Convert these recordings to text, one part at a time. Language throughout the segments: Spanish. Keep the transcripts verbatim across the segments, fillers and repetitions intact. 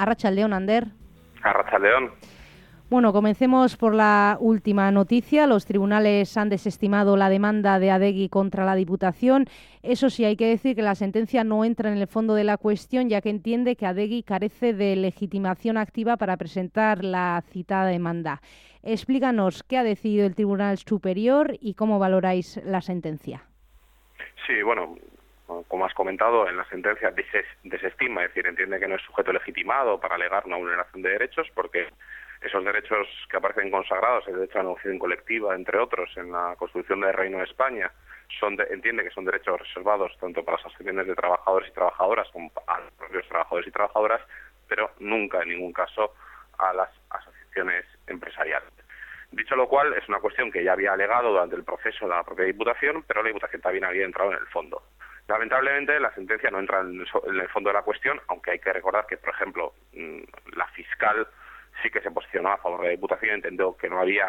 Arratsaldeon, Ander. Arratsaldeon. Bueno, comencemos por la última noticia. Los tribunales han desestimado la demanda de Adegi contra la Diputación. Eso sí, hay que decir que la sentencia no entra en el fondo de la cuestión, ya que entiende que Adegi carece de legitimación activa para presentar la citada demanda. Explícanos qué ha decidido el Tribunal Superior y cómo valoráis la sentencia. Sí, bueno, como has comentado, en la sentencia desestima, es decir, entiende que no es sujeto legitimado para alegar una vulneración de derechos, porque esos derechos que aparecen consagrados, el derecho a la negociación colectiva, entre otros, en la Constitución del Reino de España, son de, entiende que son derechos reservados tanto para las asociaciones de trabajadores y trabajadoras como a los propios trabajadores y trabajadoras, pero nunca, en ningún caso, a las asociaciones empresariales. Dicho lo cual, es una cuestión que ya había alegado durante el proceso la propia Diputación, pero la Diputación también había entrado en el fondo. Lamentablemente, la sentencia no entra en el fondo de la cuestión, aunque hay que recordar que, por ejemplo, la fiscal sí que se posicionó a favor de la Diputación, entendió que no había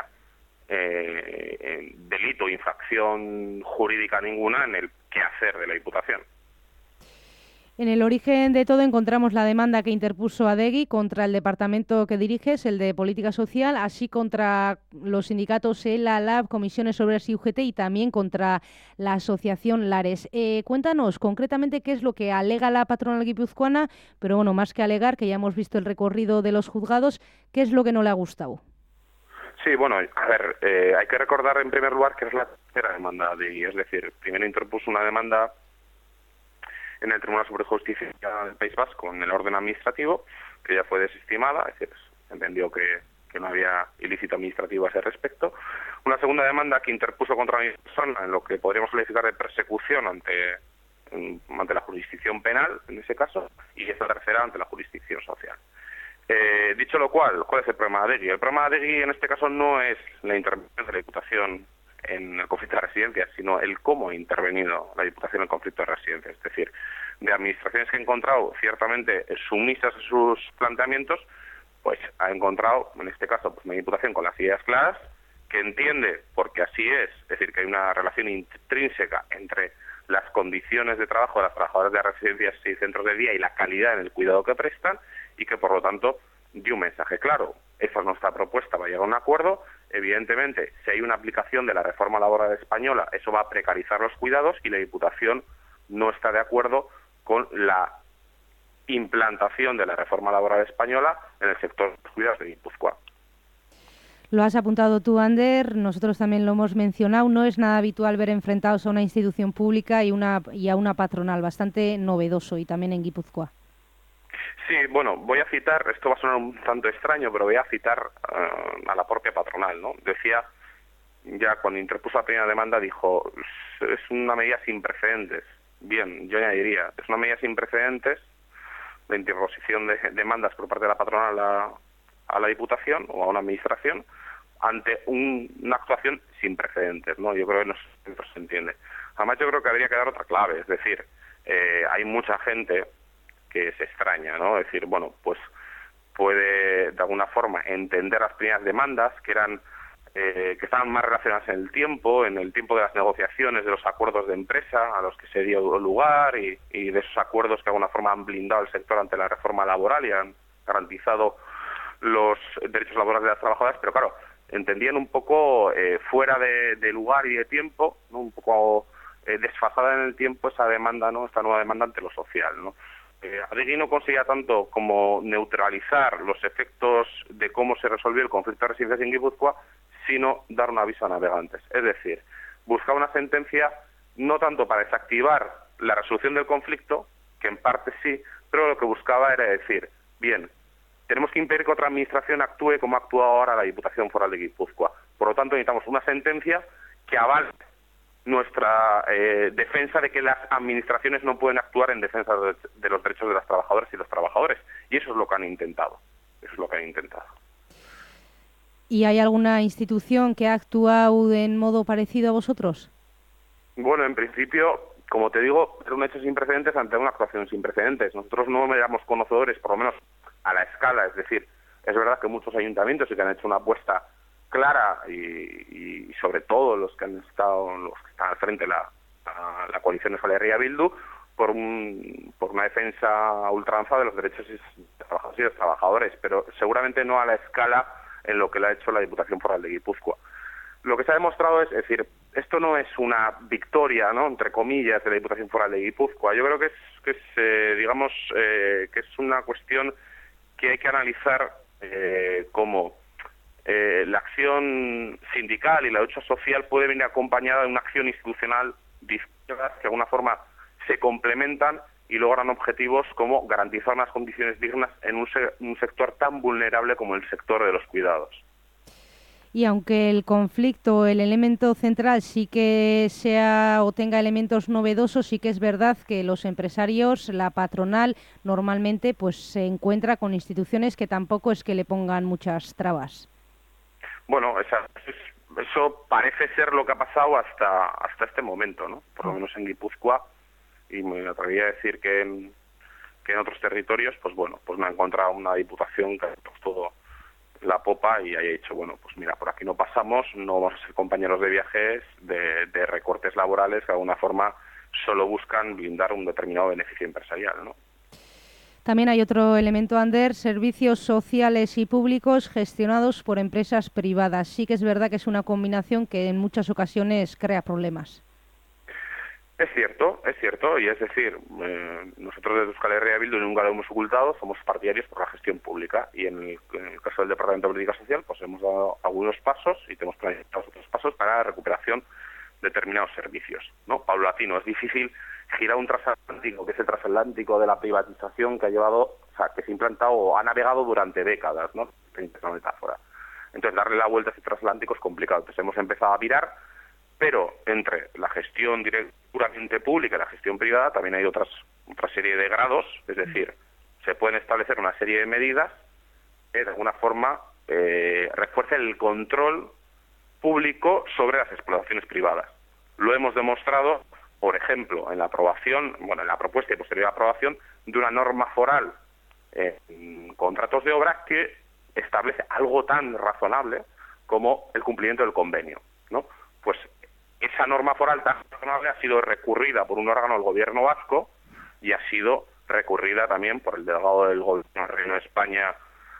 eh, delito o infracción jurídica ninguna en el quehacer de la Diputación. En el origen de todo encontramos la demanda que interpuso Adegi contra el departamento que diriges, el de Política Social, así contra los sindicatos ELA, LAB, Comisiones Obreras y U G T y también contra la asociación Lares. Eh, cuéntanos concretamente qué es lo que alega la patronal guipuzcoana, pero bueno, más que alegar, que ya hemos visto el recorrido de los juzgados, ¿qué es lo que no le ha gustado? Sí, bueno, a ver, eh, hay que recordar en primer lugar que es la tercera demanda de Adegi, es decir, primero interpuso una demanda en el Tribunal Superior de Justicia del País Vasco en el orden administrativo, que ya fue desestimada, es decir, entendió que, que no había ilícito administrativo a ese respecto. Una segunda demanda que interpuso contra mi persona en lo que podríamos calificar de persecución ante, ante la jurisdicción penal, en ese caso, y esta tercera ante la jurisdicción social. Eh, dicho lo cual, ¿cuál es el problema de Adegi? El problema de Adegi en este caso no es la intervención de la Diputación en el conflicto de residencias, sino el cómo ha intervenido la Diputación en el conflicto de residencias. Es decir, de administraciones que he encontrado ciertamente sumisas a sus planteamientos, pues ha encontrado, en este caso, pues una Diputación con las ideas claras, que entiende, porque así es, es decir, que hay una relación intrínseca entre las condiciones de trabajo de las trabajadoras de residencias y centros de día y la calidad en el cuidado que prestan, y que por lo tanto dio un mensaje claro. Esa es nuestra propuesta, va a llegar a un acuerdo. Evidentemente, si hay una aplicación de la reforma laboral española, eso va a precarizar los cuidados y la Diputación no está de acuerdo con la implantación de la reforma laboral española en el sector de los cuidados de Guipúzcoa. Lo has apuntado tú, Ander, nosotros también lo hemos mencionado. No es nada habitual ver enfrentados a una institución pública y, una, y a una patronal, bastante novedoso y también en Guipúzcoa. Sí, bueno, voy a citar, esto va a sonar un tanto extraño, pero voy a citar uh, a la propia patronal, ¿no? Decía, ya cuando interpuso la primera demanda, dijo, es una medida sin precedentes. Bien, yo añadiría, es una medida sin precedentes de interposición de demandas por parte de la patronal a la, a la Diputación o a una administración ante un, una actuación sin precedentes, ¿no? Yo creo que no se entiende. Además, yo creo que habría que dar otra clave, es decir, eh, hay mucha gente que se extraña, ¿no? Es decir, bueno, pues puede de alguna forma entender las primeras demandas que eran eh, que estaban más relacionadas en el tiempo, en el tiempo de las negociaciones, de los acuerdos de empresa a los que se dio lugar y, y de esos acuerdos que de alguna forma han blindado el sector ante la reforma laboral y han garantizado los derechos laborales de las trabajadoras, pero claro, entendían un poco eh, fuera de, de lugar y de tiempo, ¿no? Un poco eh, desfasada en el tiempo esa demanda, ¿no? Esta nueva demanda ante lo social, ¿no? Eh, Adegi no conseguía tanto como neutralizar los efectos de cómo se resolvió el conflicto de residencias en Guipúzcoa, sino dar un aviso a navegantes. Es decir, buscaba una sentencia no tanto para desactivar la resolución del conflicto, que en parte sí, pero lo que buscaba era decir, bien, tenemos que impedir que otra administración actúe como ha actuado ahora la Diputación Foral de Guipúzcoa. Por lo tanto, necesitamos una sentencia que avale nuestra eh, defensa de que las administraciones no pueden actuar en defensa de, de los derechos de las trabajadoras y los trabajadores. Y eso es lo que han intentado. Eso es lo que han intentado. ¿Y hay alguna institución que ha actuado en modo parecido a vosotros? Bueno, en principio, como te digo, era un hecho sin precedentes ante una actuación sin precedentes. Nosotros no éramos conocedores, por lo menos a la escala. Es decir, es verdad que muchos ayuntamientos sí que han hecho una apuesta clara y, y sobre todo los que han estado, los que están al frente de la, la, la coalición de Euskal Herria Bildu, por, un, por una defensa a ultranza de los derechos de trabajadores y los trabajadores, pero seguramente no a la escala en lo que le ha hecho la Diputación Foral de Guipúzcoa. Lo que se ha demostrado es, es decir, esto no es una victoria, ¿no?, entre comillas, de la Diputación Foral de Guipúzcoa. Yo creo que es, que es eh, digamos, eh, que es una cuestión que hay que analizar eh, como eh, la acción sindical y la lucha social puede venir acompañada de una acción institucional distinta, que de alguna forma se complementan y logran objetivos como garantizar unas condiciones dignas en un, se un sector tan vulnerable como el sector de los cuidados. Y aunque el conflicto, el elemento central sí que sea o tenga elementos novedosos, sí que es verdad que los empresarios, la patronal, normalmente pues se encuentra con instituciones que tampoco es que le pongan muchas trabas. Bueno, esa, eso parece ser lo que ha pasado hasta hasta este momento, ¿no? Por lo menos en Guipúzcoa, y me atrevería a decir que en, que en otros territorios, pues bueno, pues me ha encontrado una diputación que pues todo la popa y haya dicho, bueno, pues mira, por aquí no pasamos, no vamos a ser compañeros de viajes, de, de recortes laborales que de alguna forma solo buscan blindar un determinado beneficio empresarial, ¿no? También hay otro elemento, Ander, servicios sociales y públicos gestionados por empresas privadas. Sí que es verdad que es una combinación que en muchas ocasiones crea problemas. Es cierto, es cierto, y es decir, eh, nosotros desde Euskal Herria Bildu nunca lo hemos ocultado, somos partidarios por la gestión pública, y en el, en el caso del Departamento de Política Social, pues hemos dado algunos pasos y tenemos planificados otros pasos para la recuperación de determinados servicios, ¿no? Paulatino, es difícil girar un transatlántico, que es el transatlántico de la privatización que ha llevado, o sea, que se ha implantado o ha navegado durante décadas, ¿no? Una metáfora. Entonces, darle la vuelta a ese transatlántico es complicado. Entonces, hemos empezado a virar, pero entre la gestión puramente pública y la gestión privada también hay otras otra serie de grados, es decir, se pueden establecer una serie de medidas que de alguna forma eh, refuercen el control público sobre las explotaciones privadas. Lo hemos demostrado, por ejemplo, en la aprobación, bueno, en la propuesta y posterior aprobación de una norma foral eh, en contratos de obra que establece algo tan razonable como el cumplimiento del convenio, ¿no? Pues esa norma foral tan razonable ha sido recurrida por un órgano del gobierno vasco y ha sido recurrida también por el delegado del gobierno del Reino de España,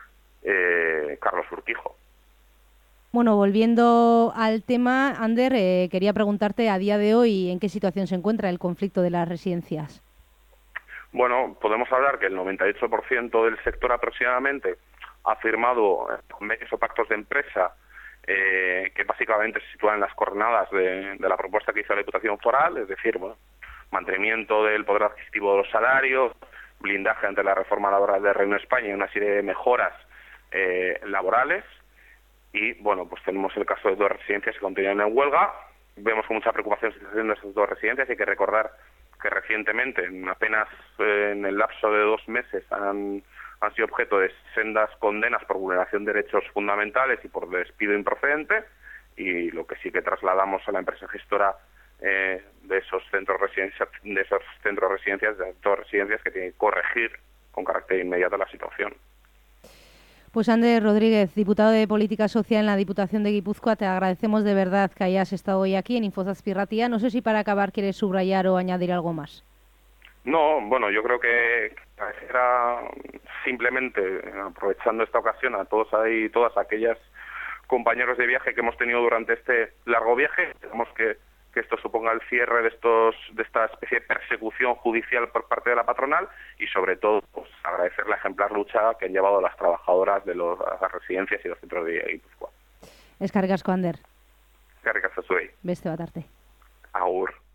eh, Carlos Urquijo. Bueno, volviendo al tema, Ander, eh, quería preguntarte a día de hoy en qué situación se encuentra el conflicto de las residencias. Bueno, podemos hablar que el noventa y ocho por ciento del sector aproximadamente ha firmado convenios o pactos de empresa eh, que básicamente se sitúan en las coordenadas de, de la propuesta que hizo la Diputación Foral, es decir, bueno, mantenimiento del poder adquisitivo de los salarios, blindaje ante la reforma laboral del Reino de España y una serie de mejoras eh, laborales. Y, bueno, pues tenemos el caso de dos residencias que continúan en huelga. Vemos con mucha preocupación la situación de esas dos residencias. Hay que recordar que recientemente, en apenas eh, en el lapso de dos meses, han, han sido objeto de sendas condenas por vulneración de derechos fundamentales y por despido improcedente. Y lo que sí que trasladamos a la empresa gestora eh, de esos centros residencias, de esos centros residencias, de dos residencias, que tiene que corregir con carácter inmediato la situación. Pues Ander Rodríguez, diputado de Política Social en la Diputación de Guipúzcoa, te agradecemos de verdad que hayas estado hoy aquí en Infozazpi Ratia. No sé si para acabar quieres subrayar o añadir algo más. No, bueno, yo creo que era simplemente, aprovechando esta ocasión, a todos ahí, todas aquellas compañeros de viaje que hemos tenido durante este largo viaje, digamos que que esto suponga el cierre de estos de esta especie de persecución judicial por parte de la patronal y sobre todo pues, agradecer la ejemplar lucha que han llevado las trabajadoras de los, las residencias y los centros de Guipúzcoa. Eskerrik asko, Ander. Eskerrik asko zuei. Beste bat arte. Agur.